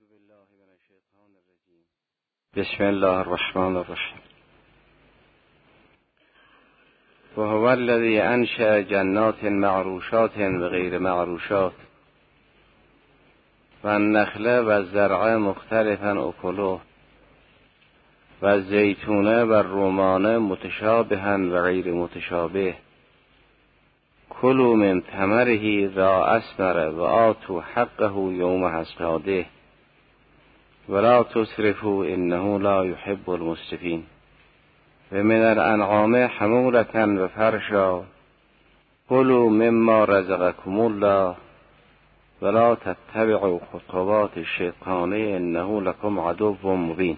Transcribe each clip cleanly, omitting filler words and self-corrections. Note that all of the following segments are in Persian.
بالله من الشیطان الرجیم. بسم الله الرحمن الرحیم. و هو الذی انشأ جنات معروشات و غیر معروشات و النخل و الزرع مختلفا اکله و الزیتون و الرمان متشابها و غیر متشابه کلوا من ثمره اذا اثمر و آتوا حقه یوم حصاده ولا تسرفوا انه لا يحب المسرفین. و من الانعام حمولة و فرشا کلوا مما رزقکم الله ولا تتبعوا خطوات الشیطان انه لكم عدو مبین.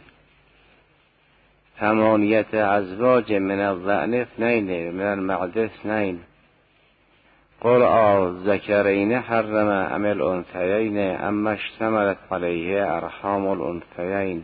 ثمانیة ازواج من الضأن اثنین من المعز اثنین قل الذکرین حرم ام الانثیین اما اشتملت علیه ارحام الانثیین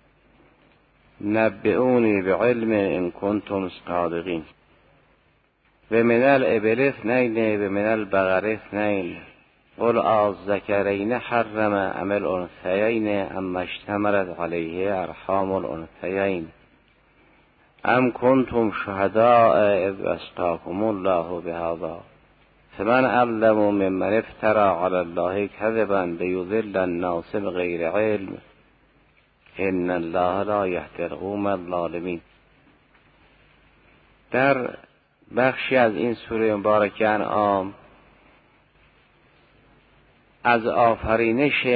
نبئونی بعلم ان کنتم صادقین. و من الابل اثنین و من البقر اثنین قل الذکرین حرم ام الانثیین اما اشتملت علیه ارحام الانثیین ام کنتم شهداء اذ وصاکم الله بهذا فمن اظلم ممن افترى علی الله کذبا لیضل الناس بغیر علم ان الله لا یهدی القوم الظالمین. در بخشی از این سوره مبارکه انعام از آفرینش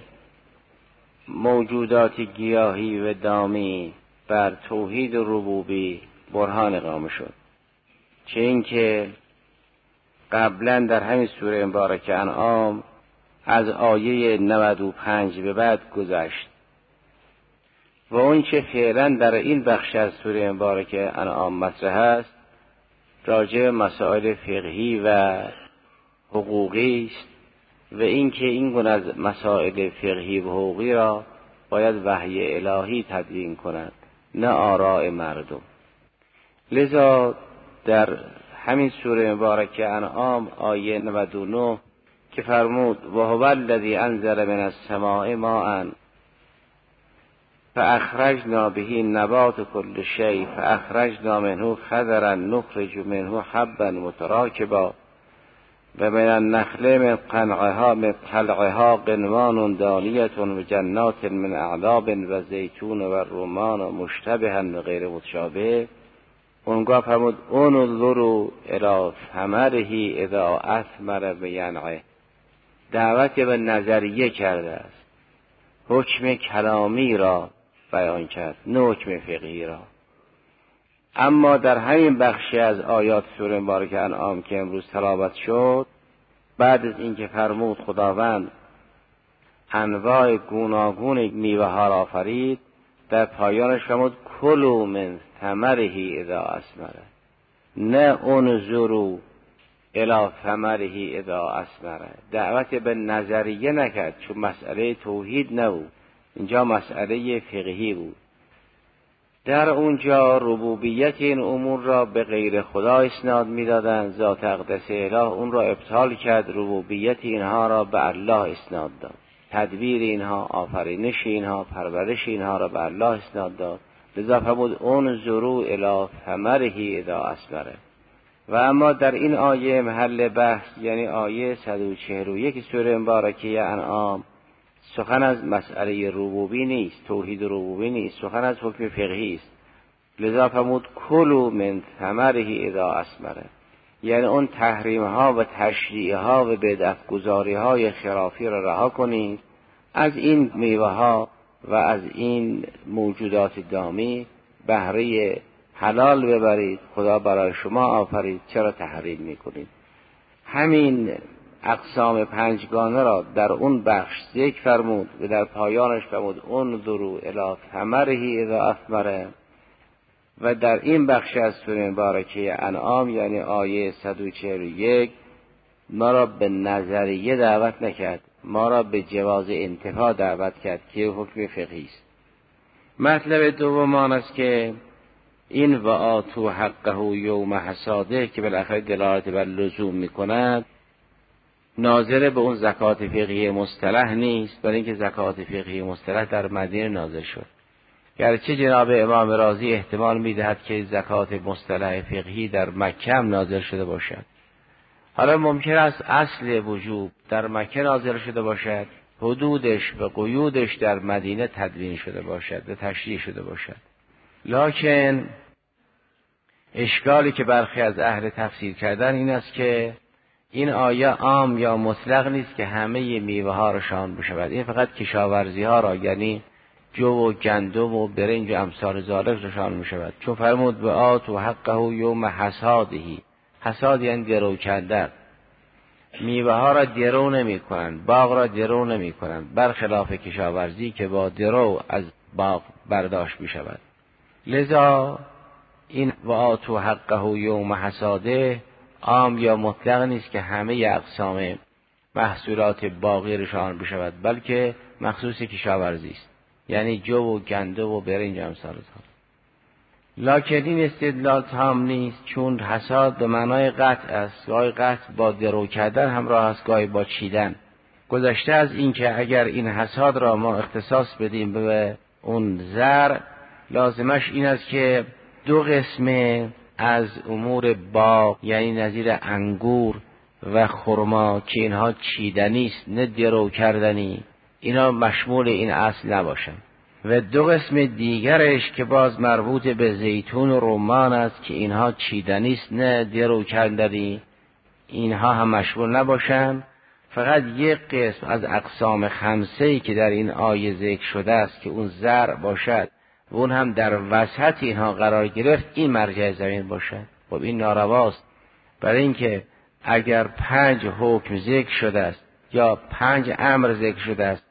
موجودات گیاهی و دامی بر توحید ربوبی برهان اقامه شد. چه اینکه قبلا در همین سوره مبارکه انعام از آیه 95 به بعد گذشت و اون چه فعلا در این بخش از سوره مبارکه انعام مطرح است راجع به مسائل فقهی و حقوقی است و اینکه این گونه از مسائل فقهی و حقوقی را باید وحی الهی تدوین کند نه آراء مردم. لذا در همین سوره مبارکه انعام آیه 99 که فرمود و هو الذی انزل من السماء ماء فاخرجنا به نبات كل شیء فاخرجنا منه خضرا نخرج منه حبا متراکبا و من النخل من طلعها قنوان دانیة و جنات من اعناب و زیتون و رمان مشتبها و غیر متشابه. اونگاه فرمود انظروا الی ثمره اذا اثمر بینعه. دعوت به نظریه کرده است، حکم کلامی را بیان کرد نه حکم فقهی را. اما در همین بخشی از آیات سوره مبارکه انعام که امروز تلاوت شد بعد از اینکه فرمود خداوند انواع گوناگون میوه ها را آفرید در پایانش فرمود کلوا من ثمره اذا اثمر نه انظروا الی ثمره اذا اثمر. دعوت به نظریه نکرد چون مسئله توحید نبود، اینجا مسئله فقهی بود. در اونجا ربوبیت این امور را به غیر خدا اسناد میدادند، ذات اقدس اله اون را ابطال کرد، ربوبیت اینها را به الله اسناد داد، تدبیر اینها، آفرینش اینها، پرورش اینها را به الله اسناد داد. لذا فرمود انظروا الی ثمره اذا اثمر. و اما در این آیه محل بحث یعنی آیه 141 سوره مبارکه انعام سخن از مسئله ربوبی نیست، توحید ربوبی نیست، سخن از حکم فقهی است. لذا فرمود کلوا من ثمره اذا اثمر، یعنی اون تحریم ها و تشریع ها و بدعت گذاری های خرافی را رها کنید، از این میوه ها و از این موجودات دامی بهره حلال ببرید، خدا برای شما آفرید، چرا تحریم میکنید؟ همین اقسام پنجگانه را در اون بخش ذکر فرمود و در پایانش فرمود انظروا الی ثمره اذا اثمر. و در این بخش از سوره مبارکه انعام یعنی آیه 141 ما را به نظریه دعوت نکرد، ما را به جواز انتفاع دعوت کرد که حکم فقهی است. مطلب دوم آن است که این و آتوا حقه یوم حصاده که بالاخره دلالت بر لزوم میکند ناظر به اون زکات فقهی مصطلح نیست، برای اینکه زکات فقهی مصطلح در مدینه نازل شد. گرچه جناب امام رازی احتمال میدهد که زکات مصطلح فقهی در مکه هم نازل شده باشد. حالا ممکن است اصل وجوب در مکه نازل شده باشد، حدودش و قیودش در مدینه تدوین شده باشد و تشریح شده باشد. لکن اشکالی که برخی از اهل تفسیر کردن این است که این آیه عام یا مطلق نیست که همه میوه ها را شامل بشود. این فقط کشاورزی ها را، یعنی جو و گندم و برنج و امثال ذالک را شامل می‌شود. چون فرمود و آتوا حقه یوم حصادهی، حصاد یعنی درو کردن. میوه ها را درو نمی‌کنند، باغ را درو نمی‌کنند، برخلاف کشاورزی که با درو از باغ برداشت می‌شود. لذا این و آتوا حقه یوم حصاده عام یا مطلق نیست که همه اقسام محصولات باغی را شامل بشود، بلکه مخصوص کشاورزی است، یعنی جو و گندم و برنج امثال ذالک. لکن این استدلال تام نیست، چون حصاد به معنای قطع است. گاهی قطع با درو کردن همراه است، گاهی با چیدن. گذشته از این که اگر این حصاد را ما اختصاص بدیم به اون زرع، لازمش این است که دو قسمه از امور باغ، یعنی نظیر انگور و خرما که اینها چیدنی است نه درو کردنی، اینا مشمول این اصل نباشن. و دو قسم دیگرش که باز مربوط به زیتون و رمان است که اینها چیدنی است نه درو کردنی، اینها هم مشمول نباشن. فقط یک قسم از اقسام خمسه‌ای که در این آیه ذکر شده است که اون زرع باشد و اون هم در وسط اینها قرار گرفت، این مرجع زمین باشد. خب این نارواست، برای اینکه اگر 5 حکم ذکر شده است یا 5 امر ذکر شده است،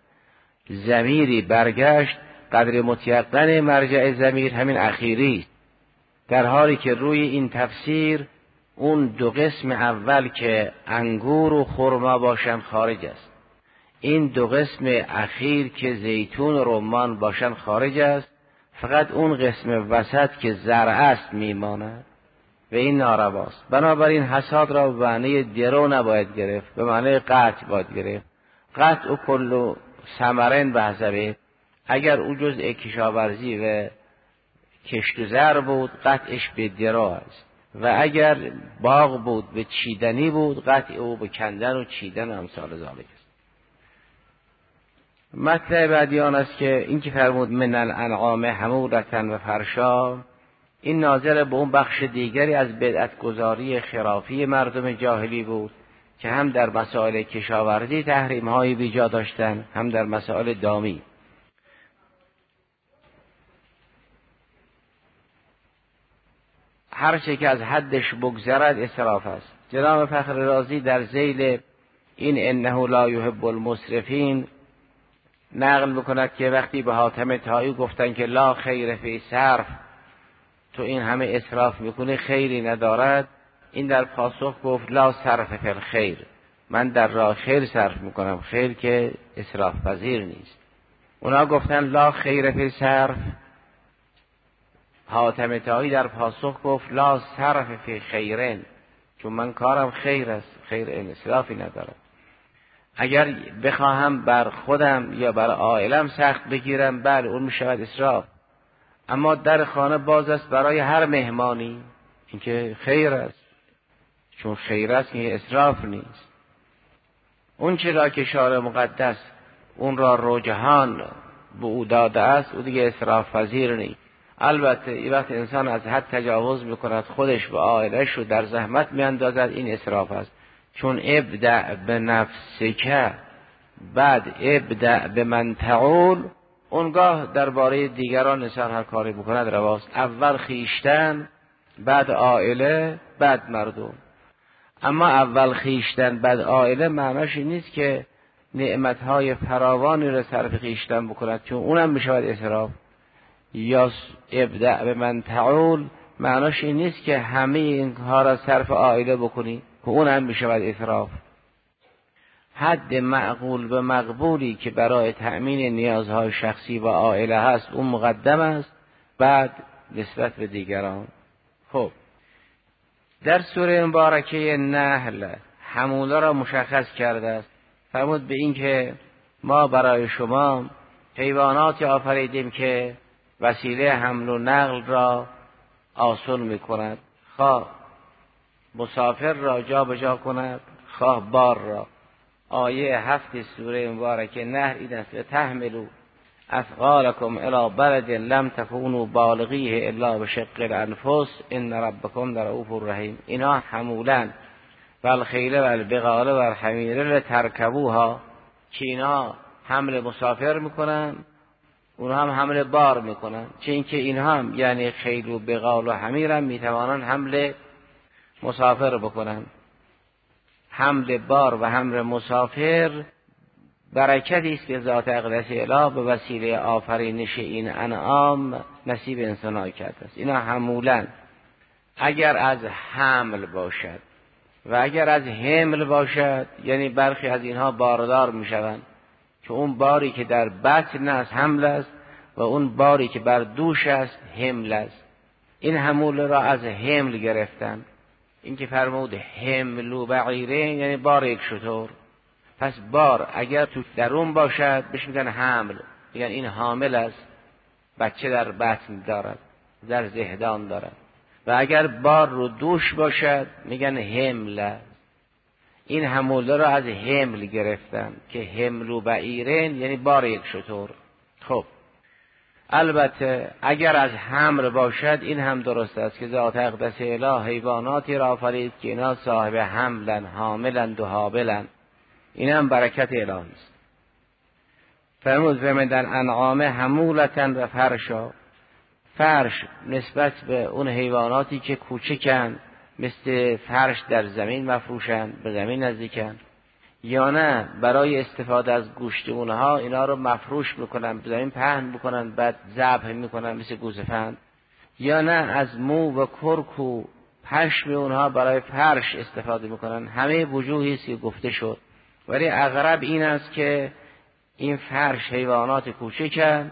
ضمیری برگشت، قدر متیقن مرجع ضمیر همین اخیری است، در حالی که روی این تفسیر اون دو قسم اول که انگور و خرما باشن خارج است، این دو قسم اخیر که زیتون و رمان باشن خارج است، فقط اون قسم وسط که زرع است میماند و این نارواست. بنابراین حصاد را به معنی درو نباید گرفت، به معنی قطع باید گرفت. قطع و کل ثمرن به حسبه، اگر او جزء کشاورزی و کشت و زرع بود قطعش به درو است، و اگر باغ بود به چیدنی بود قطع او به کندن و چیدن و امثال ذالک است. مطلب بعدی آن است که این که فرمود من الانعام حمولة و فرشا، این ناظر به اون بخش دیگری از بدعت گذاری خرافی مردم جاهلی بود که هم در مسائل کشاورزی تحریم هایی بیجا داشتن، هم در مسائل دامی. هر چه که از حدش بگذرد اسراف است. جناب فخر رازی در ذیل این انه لا یحب المسرفین نقل میکند که وقتی به حاتم طایی گفتن که لا خیر فی صرف، تو این همه اسراف میکنی خیری ندارد، این در پاسخ گفت لا صرف فی الخیر، من در راه خیر صرف میکنم، خیر که اسراف پذیر نیست. اونا گفتن لا خیر فی صرف، حاتم طایی در پاسخ گفت لا صرف فی خیرن، چون من کارم خیر است، خیر اسرافی ندارم. اگر بخواهم بر خودم یا بر عائلم سخت بگیرم، بله اون میشود اسراف، اما در خانه باز است برای هر مهمانی، این که خیر است، چون خیر است که اسراف نیست. اون چرا که شارع مقدس اون را رجحان به او داده است، او دیگه اسراف پذیر نیست. البته این وقت انسان از حد تجاوز میکند، خودش و عائلش رو در زحمت میاندازد، این اسراف است. چون ابدأ به نفسک بعد ابدأ به من تعول، اونگاه درباره دیگران انسان هر کاری بکند رواست. اول خیشتن بعد عائله بعد مردم. اما اول خیشتن بعد عائله معناش این نیست که نعمتهای فراوانی را صرف خیشتن بکند، چون اونم میشود اسراف. یا ابدأ به من تعول معناش این نیست که همه اینها را صرف عائله بکنی، که اون هم میشود اسراف. حد معقول به مقبولی که برای تأمین نیازهای شخصی و عائله هست اون مقدم است، بعد نسبت به دیگران. خب در سوره مبارکه نحل حموله را مشخص کرده است. فرمود به این که ما برای شما حیواناتی آفریدیم که وسیله حمل و نقل را آسان میکند، خواه مسافر را جا به جا کند، خواه بار را. آیه 7 سوره مبارکه نحل این است: تحملوا اثقالکم الی بلد لم تکونوا بالغیه الا بشق الانفس ان ربکم لرؤوف رحیم. اینا حمولن و الخیل و البغال و الحمیر لترکبوها، که اینا حمل مسافر میکنن، اونها هم حمل بار میکنن. چه اینکه اینها هم یعنی خیل و بغال و حمیر هم میتوانن حمل مسافر بکنن. حمل بار و حمل مسافر برکتی است که ذات اقدس اله به وسیله آفرینش این انعام نصیب انسان‌ها کرده است. اینا حمولن اگر از حمل باشد، و اگر از حمل باشد یعنی برخی از اینها باردار میشوند، که اون باری که در بطن است حمل است و اون باری که بر دوش است حمل است. این حمول را از حمل گرفتن. این که فرمود حمل بعیره یعنی بار یک شتر. پس بار اگر تو درون باشد بهش میگن حمل، میگن این حامل است، بچه در بطن دارد، در زهدان دارد. و اگر بار رو دوش باشد میگن حمل است. این حموله را از حمل گرفتن که حمل و بعیرین یعنی بار یک شتر. خب البته اگر از حمل باشد این هم درست است که ذات اقدس اله حیواناتی را آفرید که اینا صاحب حملن، حاملن و حابلن. این هم برکت الهی است. فرمود و من در انعام حمولتن و فرشا. فرش نسبت به اون حیواناتی که کوچکن، مثل فرش در زمین مفروشن، به زمین نزدیکن، یا نه برای استفاده از گوشت اونها اینا رو مفروش میکنن، به زمین پهن میکنن، بعد ذبح میکنن مثل گوسفند، یا نه از مو و کرک و پشم اونها برای فرش استفاده میکنن. همه وجوهی است که گفته شد، ولی اغرب این است که این فرش حیوانات کوچکن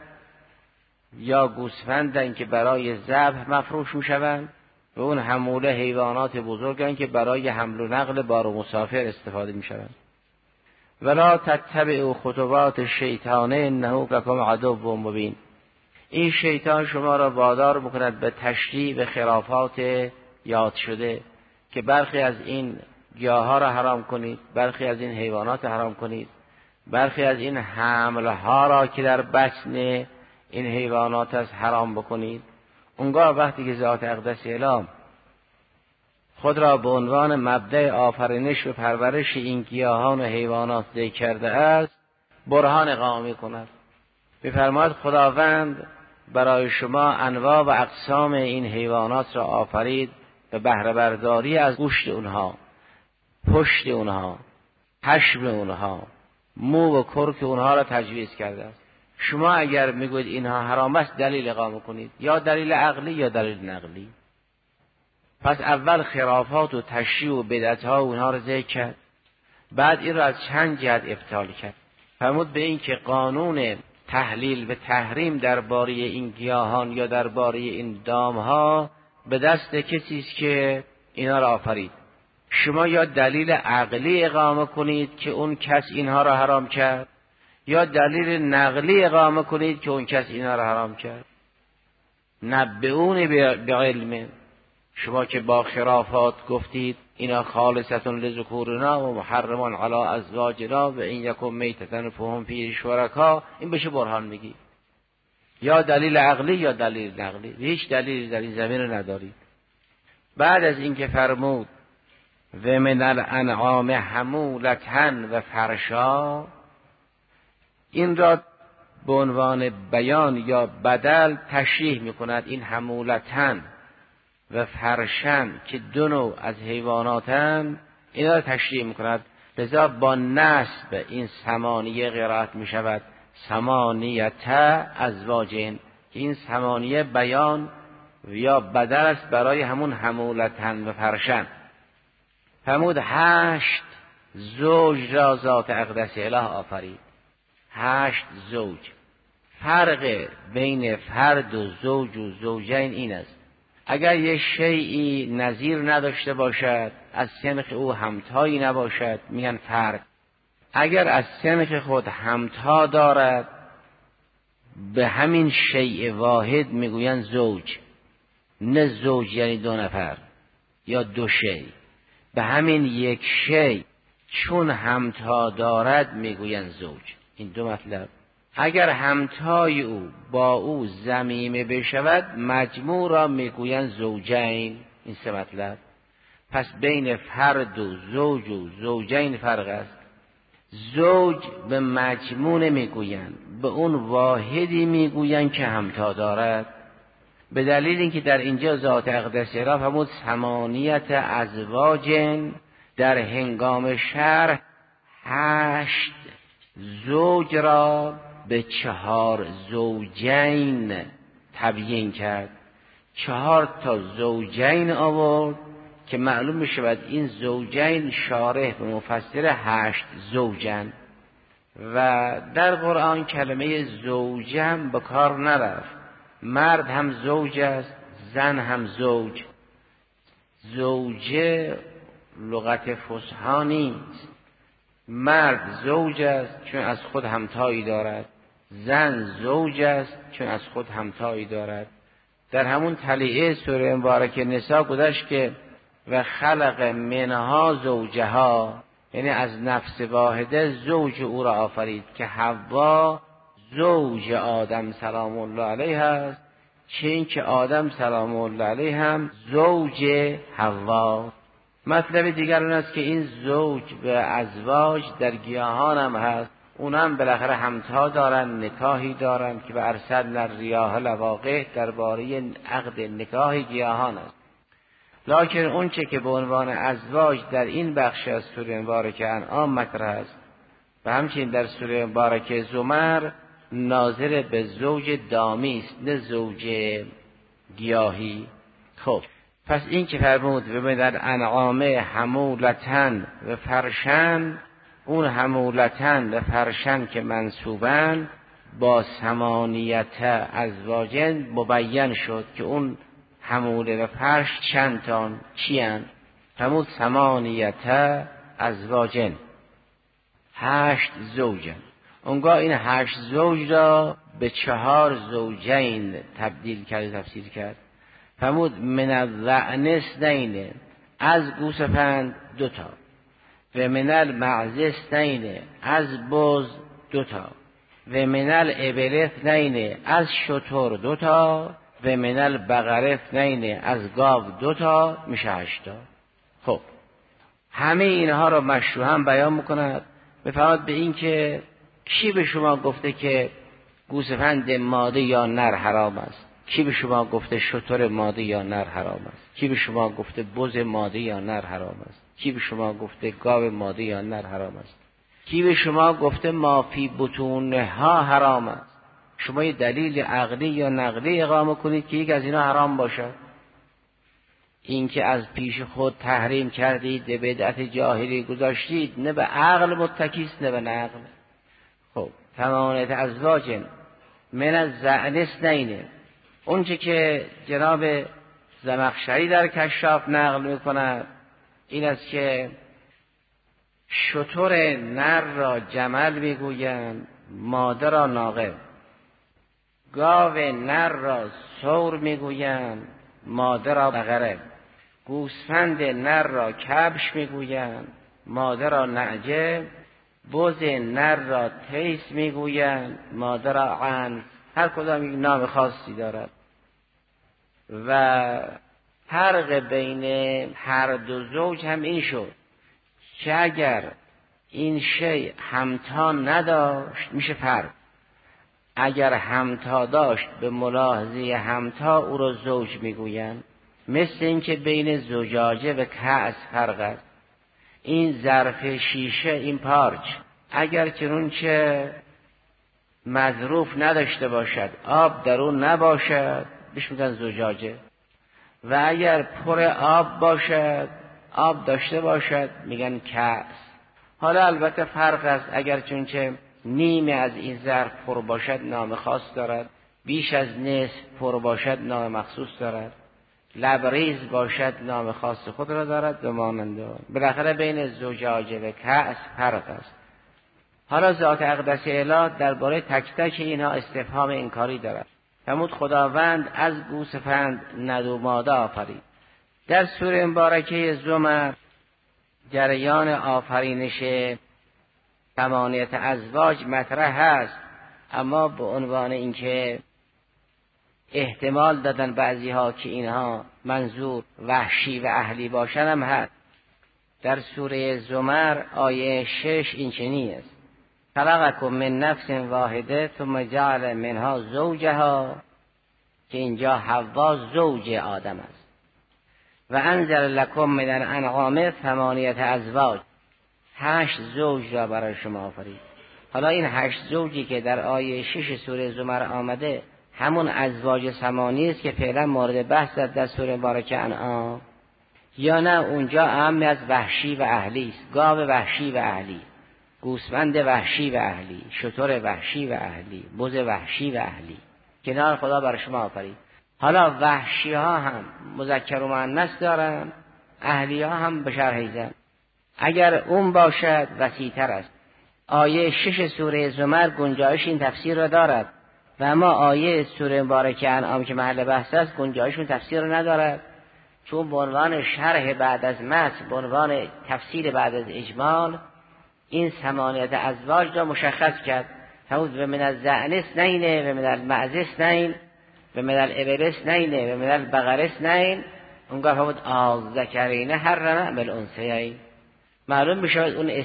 یا گوسفندن که برای ذبح مفروش میشوند، و اون حموله حیوانات بزرگن که برای حمل و نقل بار و مسافر استفاده میشوند. ولا تتبعوا خطوات الشیطان انه لکم عدو مبین. این شیطان شما را وادار میکند به تشریع خرافات یاد شده، که برخی از این گیاها را حرام کنید، برخی از این حیوانات حرام کنید، برخی از این حملها را که در بطن این حیوانات است حرام بکنید. اونگاه وقتی که ذات اقدس اله خود را به عنوان مبدأ آفرینش و پرورش این گیاهان و حیوانات ذکر کرده است، برهان اقامه می‌کند. می‌فرماید خداوند برای شما انواع و اقسام این حیوانات را آفرید به بهره برداری از گوشت اونها، پشت اونها، پشم اونها، مو و کرک اونها را تجویز کرده است. شما اگر میگوید اینها حرام است، دلیل اقامه کنید، یا دلیل عقلی یا دلیل نقلی. پس اول خرافات و تشریع و بدعت‌ها اونها را ذکر کرد، بعد این را از چند جهت ابطال کرد. فرمود به این که قانون تحلیل و تحریم درباره این گیاهان یا درباره این دامها به دست کسی است که اینا را آفرید. شما یا دلیل عقلی اقامه کنید که اون کس اینها را حرام کرد، یا دلیل نقلی اقامه کنید که اون کس اینا را حرام کرد. نبئونی بعلم. شما که با خرافات گفتید اینا خالصتون لذکورنا و محرمون علی ازواجنا و این یکم میتتن فهم فیه شرکا، این بشه برهان میگی. یا دلیل عقلی یا دلیل نقلی، هیچ دلیلی در این زمین رو ندارید. بعد از اینکه فرمود و من الانعام حمولتن و فرشا، این را به عنوان بیان یا بدل تشریح میکند. این حمولتن و فرشن که دو نوع از حیواناتن، اینا را تشریح میکند. لذا با نسب این ثمانیه قرائت میشود ثمانیت ازواجین. این ثمانیه بیان یا بدل است برای همون حمولتن و فرشن. فرمود 8 زوج را ذات اقدس اله آفرید. 8 زوج. فرق بین فرد و زوج و زوجین این است اگر یک شیئی نظیر نداشته باشد، از سنخ او همتایی نباشد، میگن فرد. اگر از سنخ خود همتا دارد، به همین شیء واحد میگوین زوج. نه زوج یعنی دو نفر یا دو شیء، به همین یک شیء چون همتا دارد میگوین زوج. این دو مطلب. اگر همتای او با او ضمیمه بشود، مجموع را میگوین زوجین. این سه مطلب. پس بین فرد و زوج و زوجین فرق است. زوج به مجموع میگوین، به اون واحدی میگوین که همتا دارد، به دلیل اینکه در اینجا ذات اقدسی را فرمود ثمانیت ازواج، در هنگام شرح 8 زوج را به 4 زوجین تبیین کرد. 4 تا زوجین آورد که معلوم می شود این زوجین شارح به مفسر 8 زوجن. و در قرآن کلمه زوجم به کار نرفت. مرد هم زوج است، زن هم زوج. زوجه لغت فصحی نیست. مرد زوج است چون از خود همتایی دارد، زن زوج است چون از خود همتایی دارد. در همون تلیعه سوره مبارکه نساء گذشت که و خلق منها زوجها، یعنی از نفس واحده زوج او را آفرید که حوا زوج آدم سلام الله علیه است، چون که آدم سلام الله علیه هم زوج حوا. مطلب دیگر اون است که این زوج به ازواج در گیاهان هم هست. اون هم بالاخره همتا دارن، نکاحی دارن که به ارسلنا الریاح لواقح درباره عقد نکاح گیاهان است. لکن اون چه که به عنوان ازواج در این بخش از سوره مبارکه انعام مطرح است و همچنین در سوره مبارکه زمر ناظر به زوج دامی است، نه زوج گیاهی. خب پس این که فرمود و من الانعام حمولتن و فرشن، اون حمولتن و فرشن که منصوبن با ثمانیت ازواجن مبین شد که اون حموله و فرش چند تان چیان. فرمود ثمانیت ازواجن، 8 زوجن. اونگاه این 8 زوج را به 4 زوجین تبدیل کرد، تفسیر کرد. فرمود من الضأن اثنین، از گوسفند 2 تا، و من المعز اثنین، از بز 2 تا، و من الابل اثنین، از شتر 2 تا، و من البقر اثنین، از گاو 2 تا، میشه 8 تا. خب همه اینها را مشروعاً بیان میکند. بفرماد به این که کی به شما گفته که گوسفند ماده یا نر حرام است؟ کی به شما گفته شتر ماده یا نر حرام است؟ کی به شما گفته بز ماده یا نر حرام است؟ کی به شما گفته گاو ماده یا نر حرام است؟ کی به شما گفته ما فی بطونها حرام است؟ شما یه دلیل عقلی یا نقلی اقامه کنید که یک از اینا حرام باشد. این که از پیش خود تحریم کردید، به بدعت جاهلی گذاشتید، نه به عقل متکیست نه به نقل. خب ثمانیت ازواج من الضأن اثنین، اون چه که جناب زمخشری در کشاف نقل میکند این است که شتر نر را جمل میگویند، ماده را ناقه. گاو نر را ثور میگویند، ماده را بقره. گوسفند نر را کبش میگویند، ماده را نعجه. بز نر را تیس میگویند، ماده را عنز. هر کدام یک نام خاصی دارد و فرق بین هر دو زوج هم این شد که اگر این شی همتا نداشت میشه فرد، اگر همتا داشت به ملاحظه همتا او را زوج میگویند. مثل این که بین زجاجه و کأس فرق است. این ظرف شیشه، این پارچ، اگر چنانچه مظروف نداشته باشد، آب در اون نباشد، بهش میگن زجاجه. و اگر پر آب باشد، آب داشته باشد، میگن کأس. حالا البته فرق است، اگر چنانچه نیمه از این ظرف پر باشد نام خاص دارد، بیش از نصف پر باشد نام مخصوص دارد. لبریز باشد نام خاص خود را دارد به مانند بالاخره بین زجاجه و کأس فرق است. حالا ذات اقدس الهی درباره تک تک اینها استفهام انکاری دارد. فرمود خداوند از گوسفند ند و ماده آفرید. در سوره مبارکه زمر جریان آفرینش 8 ازواج مطرح هست، اما به عنوان اینکه احتمال دادن بعضی ها که اینها منظور وحشی و اهلی باشن هم هست. در سوره زمر آیه 6 این چنین است: خلقکم من نفس واحده ثم جعل منها زوجها، که اینجا حوا زوج آدم است. و انزل لکم من الانعام 8 ازواج، 8 زوج را برای شما آفرید. حالا این 8 زوجی که در آیه 6 سوره زمر آمده همون ازواج 8 است که فعلا مورد بحث در سوره مبارکه انعام، یا نه اونجا اهم از وحشی و اهلی است؟ گاو وحشی و اهلی، گوسفند وحشی و اهلی، شتر وحشی و اهلی، بز وحشی و اهلی کنار خدا برای شما آفرید. حالا وحشی ها هم مذکر و مؤنث دارن، اهلی ها هم بشر حیزن. اگر اون باشد وسیع‌تر است. آیه 6 سوره زمر گنجایش این تفسیر را دارد و اما آیه سوره مبارکه انعام که محل بحث است گنجایش اون تفسیر را ندارد، چون به عنوان شرح بعد از متن، به عنوان تفسیر بعد از اجمال، این 8 ازواج را مشخص کرد. فرمود و من الضأن 2 و من المعز 2 و من الابل 2 و من البقر 2. اونگاه فرمود الذکرین حرم بالانثیین. معلوم میشود اون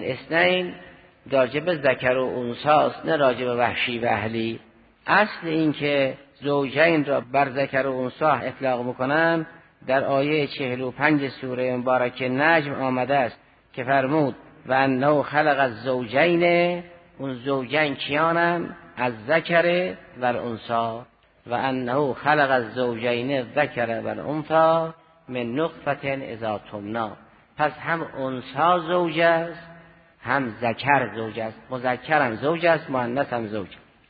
2 راجب ذکر و انثی است، نه راجب وحشی و اهلی. اصل این که زوجین را بر ذکر و انثی اطلاق میکنن در آیه 45 سوره مبارکه نجم آمده است که فرمود و انه خلق الزوجین. اون زوجین کیانن؟ از ذکر و الانثی. و انه خلق الزوجین الذکر و الانثی من نطفه اذا تمنی. پس هم انثی زوج است، هم ذکر زوج است. مذکر هم زوج است، مؤنث هم زوج.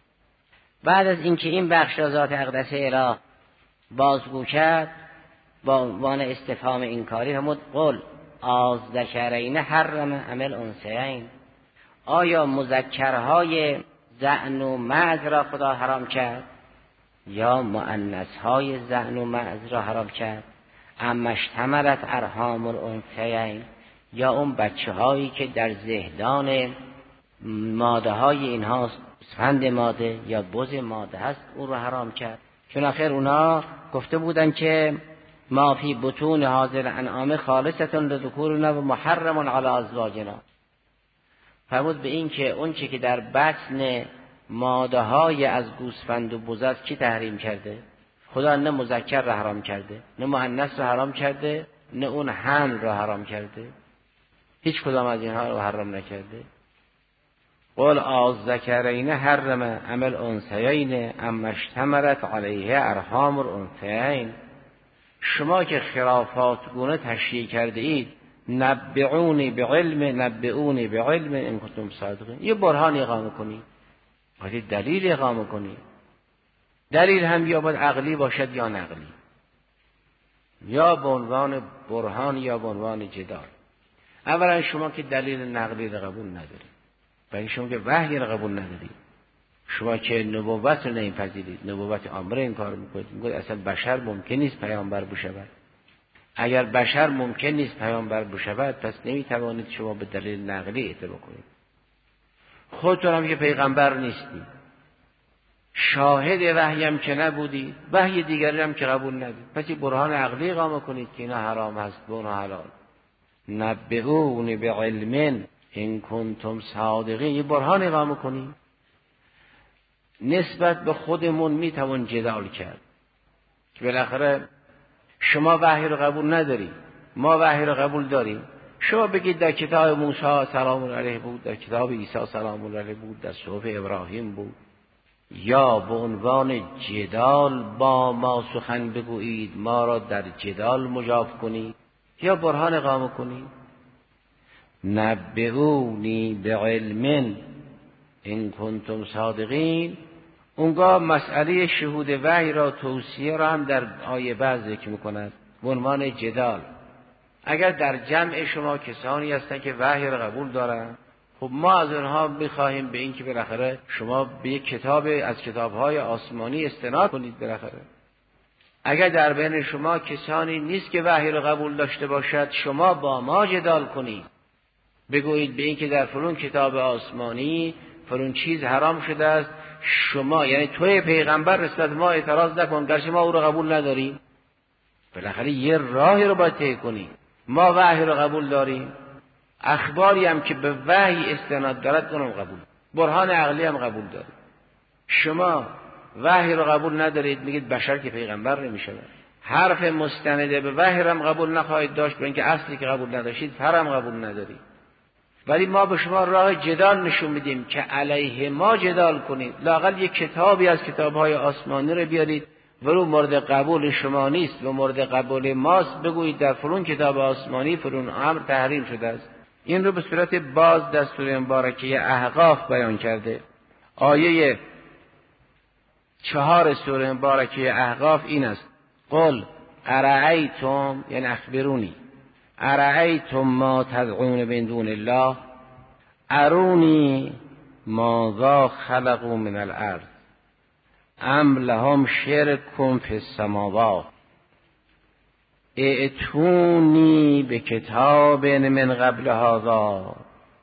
بعد از اینکه این بخش را ذات اقدس الهی بازگو کرد با عنوان استفهام انکاری فرمود قل الذکرین حرم ام الانثیین. آیا مذکرهای ذکر و معز را خدا حرام کرد یا مؤنثهای ذکر و معز را حرام کرد؟ ام اشتملت ارحام الانثیین، یا اون بچه هایی که در زهدان ماده های اینها گوسفند ماده یا بز ماده هست اون رو حرام کرد؟ چون آخر اونا گفته بودن که ما فی بطون هذه الانعام خالصة لذکورنا و محرم علی ازواجنا. فرمود به این که اون چی که در بطن ماده های از گوسفند و بز است کی تحریم کرده؟ خدا نه مذکر را حرام کرده، نه مؤنث را حرام کرده، نه اون حمل را حرام کرده. هیچ کدام از اینها رو حرام نکرده. قل الذکرین حرم ام الانثیین ام اشتملت علیه ارحام الانثیین. شما که خرافات گونه تشریع کرده اید، نبئونی بعلم ان کنتم صادقین. یه برهان اقامه کنید، باید دلیل اقامه کنید. دلیل هم یا باید عقلی باشد یا نقلی، یا به عنوان برهان یا به عنوان جدال. اولا شما که دلیل نقلی را قبول ندارید، برای شما که وحی را قبول ندارید، شما که نبوت را نمیپذیرید، نبوت امر این کار میکنید، میگید اصلا بشر ممکن نیست پیامبر بشود. اگر بشر ممکن نیست پیامبر بشود پس نمیتوانید شما به دلیل نقلی اتباع کنید. خودتون هم که پیغمبر نیستید، شاهد وحی هم که نبودید، وحی دیگری هم که قبول ندید، پس برهان عقلی اقامه کنید که اینا حرام هست و اون حلال. نبئونی بعلم ان کنتم صادقین. یه برهان اقامه کنید. نسبت به خودمون میتوان جدال کرد که بالاخره شما وحی رو قبول ندارید، ما وحی رو قبول داریم. شما بگید در کتاب موسی سلام علیه بود، در کتاب عیسی سلام علیه بود، در صحف ابراهیم بود. یا به عنوان جدال با ما سخن بگویید، ما را در جدال مجاب کنید، یا برهان اقامه کنید. نبئونی بعلم ان کنتم صادقین. اونگاه مسئله شهود وحی را توصیه را هم در آیه بعد ذکر میکند به عنوان جدال. اگر در جمع شما کسانی هستند که وحی را قبول دارند، خب ما از اونها میخواهیم به این که بالاخره شما به یک کتاب از کتابهای آسمانی استناد کنید بالاخره. اگر در بین شما کسانی نیست که وحی را قبول داشته باشد، شما با ما جدال کنید، بگویید به این که در فلان کتاب آسمانی فلان چیز حرام شده است، شما یعنی توی پیغمبر نسبت ما اعتراض نکن، گرچه ما او را قبول نداریم. بالاخره یه راهی رو باید طی کنیم. ما وحی رو قبول داریم، اخباری هم که به وحی استناد دارد اونم قبول، برهان عقلی هم قبول داریم. شما وحی رو قبول ندارید، میگید بشر که پیغمبر نمیشه. حرف مستنده به وحی هم قبول نخواهید داشت، برای اینکه اصلی که قبول نداشتید فرم قبول ندارید. ولی ما به شما راه جدال نشون میدیم که علیه ما جدال کنید. لااقل یک کتابی از کتابهای آسمانی رو بیارید، ولو مورد قبول شما نیست و مورد قبول ماست، بگویید در فلان کتاب آسمانی فلان امر تحریم شده است. این رو به صورت باز در سوره مبارکه احقاف بیان کرده. آیه 4 سوره مبارکه احقاف این است: قل ارأیتم، یعنی اخبرونی، ارأیتم ما تدعون من دون الله ارونی ماذا خلقوا من الارض ام لهم شرک فی السماوات ائتونی بکتاب من قبل هذا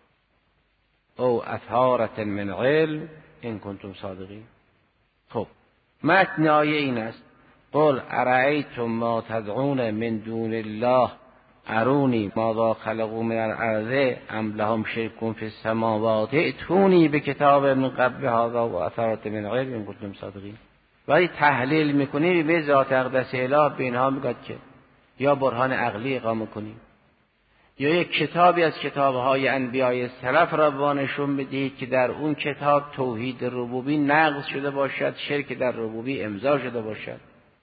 او اثارة من علم ان کنتم صادقین. خب متن آیه این است: قل ارأیتم ما تدعون من دون الله ارونی ماذا خلقوا من الارض ام لهم شرک فی السماوات ائتونی بکتاب من قبل هذا و اثارة من علم ان کنتم صادقین. ولی تحلیل میکنیم به ذات اقدس اله، به اینها میگه که یا برهان عقلی اقامه کنیم یا یک کتابی از کتابهای انبیای سلف را بانشون بدهید که در اون کتاب توحید ربوبی نقض شده باشد، شرک در ربوبی امضا شده باشد.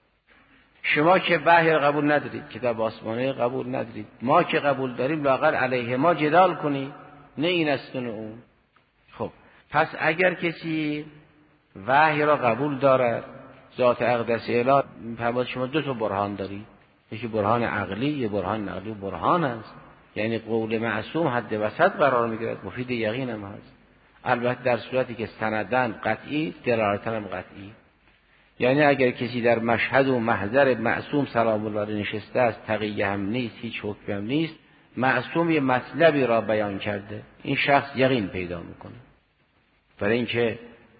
شما که وحی قبول ندارید، کتاب آسمانی قبول ندارید، ما که قبول داریم، لااقل علیه ما جدال کنید، نه این است نه اون. خب پس اگر کسی وحی را قبول دارد، ذات اقدس اله فرمود شما دو تا برهان دارید، یکی برهان عقلی، یه برهان نقلی. برهان است یعنی قول معصوم حد وسط قرار میگیرد، مفید یقین هم هست، البته در صورتی که سندن قطعی، دلالتن هم قطعی. یعنی اگر کسی در مشهد و محضر معصوم سلام الله نشسته است، تقیه هم نیست، هیچ حکم هم نیست، معصوم یه مطلبی را بیان کرده، این شخص یقین پیدا میکنه. برای اینکه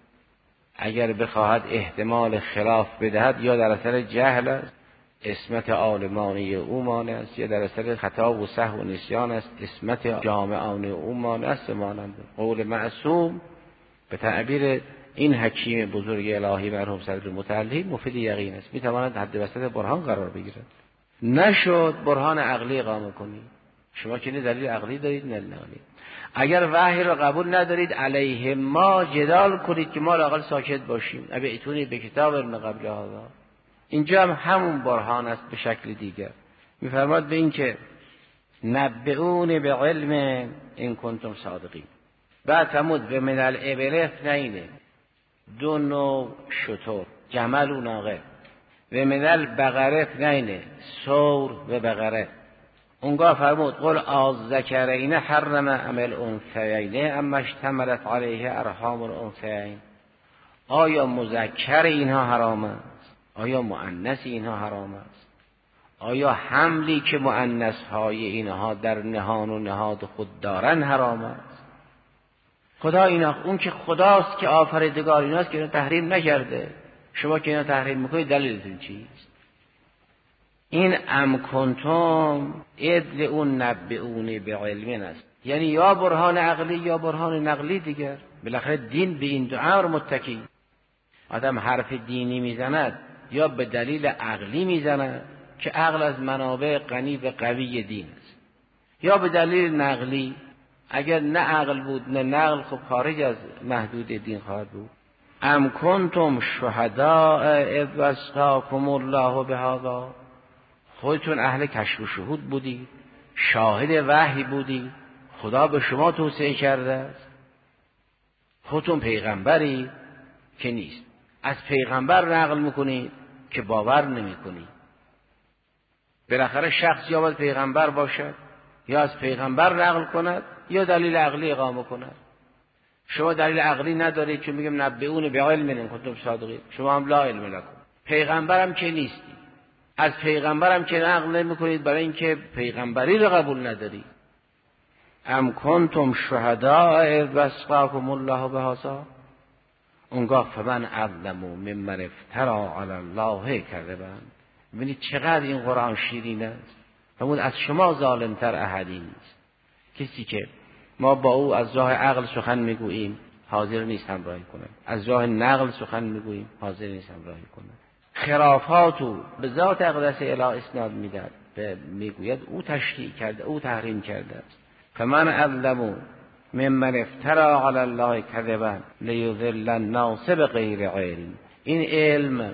اگر بخواهد احتمال خلاف بدهد، یا در اثر جهل است، عصمت عالمانه او مانع است، یا در اثر خطا و سهو و نسیان است، عصمت جامعانه او مانع است. مانند قول معصوم به تعبیر این حکیم بزرگ الهی مرحوم صدر متعلی مفید یقین است، میتواند حد وسط برهان قرار بگیرد. نشد برهان عقلی اقامه کنید. شما که نه دلیل عقلی دارید نه نقلی. اگر وحی را قبول ندارید، علیه ما جدال کنید که ما لااقل ساکت باشیم. ابیتونی به کتاب من قبل هذا. اینجا هم همون برهان است به شکل دیگر. میفرماد به این که نبئون بعلم ان کنتم صادقین. بعد فرمود به من الابل اثنین، دو نوع شتر، جمل و ناقه. و من البقره اثنین، ثور و بقره. اونگاه فرمود قل الذکرین حرم ام الانثیین اما اشتملت علیه ارحام الانثیین. آیا مذکر اینها حرام است؟ آیا مؤنث اینها حرام است؟ آیا حملی که مؤنث های اینها در نهان و نهاد خود دارن حرام است؟ خدا اینا، اون که خداست که آفریدگار ایناست که اینا تحریم نکرده. شما که اینا تحریم میکنید دلیلتون چیست؟ این ام کنتم ادل اون نبئونی به علم است، یعنی یا برهان عقلی یا برهان نقلی دیگر. بالاخره دین به این دو امر متکی. آدم حرف دینی میزند یا به دلیل عقلی میزند که عقل از منابع غنی و قوی دین است، یا به دلیل نقلی. اگر نه عقل بود نه نقل، خب خارج از محدود دین خواهد بود. ام کنتم شهداء اذ وصاکم الله بهذا. خودتون اهل کشف و شهود بودی، شاهد وحی بودی، خدا به شما توصیه کرده است. خودتون پیغمبری که نیست. از پیغمبر نقل میکنید که باور نمیکنید. بالاخره شخص یا باید پیغمبر باشد یا از پیغمبر نقل کند یا دلیل عقلی اقامه کند. شما دلیل عقلی ندارید چون میگم نبئون بعلم ان کنتم صادقین، شما هم لا علم لکم. پیغمبرم که نیستی، از پیغمبرم که نقل نمیکنید برای اینکه پیغمبری رو قبول ندارید. ام کنتم شهداء اذ وصاکم الله بهذا، اونگاه فمن اظلم ممن افتری علی الله کذبا. ببینید چقدر این قرآن شیرین است. فرمود از شما ظالمتر احدی نیست. کسی که ما با او از راه عقل سخن میگوییم حاضر نیست همراهی کنه، از راه نقل سخن میگوییم حاضر نیست همراهی کنه. خرافاتو به ذات اقدس اله اسناد میداد، میگوید او تشریع کرده، او تحریم کرده است. فمن اظلم ممن افتری علی الله کذبا لیضل الناس بغیر علم. این علم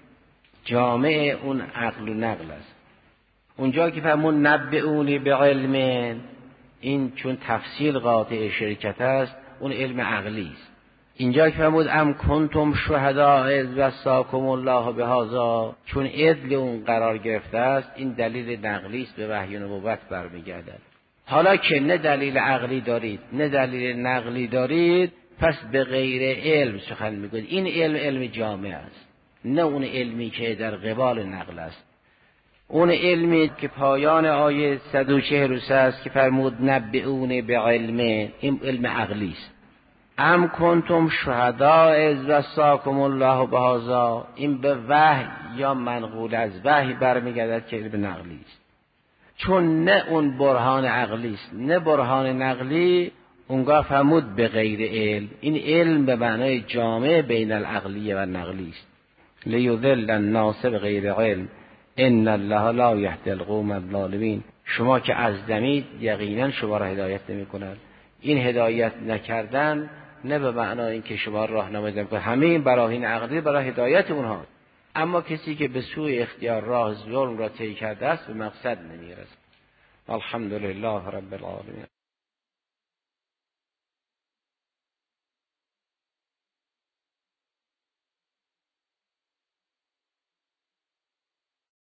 جامع اون عقل و نقل است. اونجا که فرمود نبئونی بعلم، این چون تفصیل قاطع شرکت است اون علم عقلی است. اینجا که فرمود ام کنتم شهداء اذ وصاکم الله بهذا، چون عدل اون قرار گرفته است این دلیل نقلی است، به وحی و نبوت برمیگردد. حالا که نه دلیل عقلی دارید نه دلیل نقلی دارید، پس به غیر علم سخن میگوید. این علم جامع است، نه اون علمی که در قبال نقل است. اون علمی که پایان آیه 143 است که فرمود نبئون بعلم، این علم عقلی است. ام کنتم شهداء اذ وصاکم الله بهذا، این به وحی یا منقول از وحی برمیگردد که علم نقلی است. چون نه اون برهان عقلی است نه برهان نقلی، اونگاه فرمود به غیر علم. این علم به معنای جامع بین العقلی و نقلی است. لیضل الناس بغیر علم ان الله لا یهدی القوم الظالمین. شما که ازدمید یقینا شما را هدایت نمی کند. این هدایت نکردن نه به معنای اینکه شما راهنمایی نمی‌کنه، همه این براهین عقلی برای هدایت اونها. اما کسی که به سوی اختیار راه ظلم را طی کرده است به مقصد نمی‌رسد. الحمدلله رب العالمین.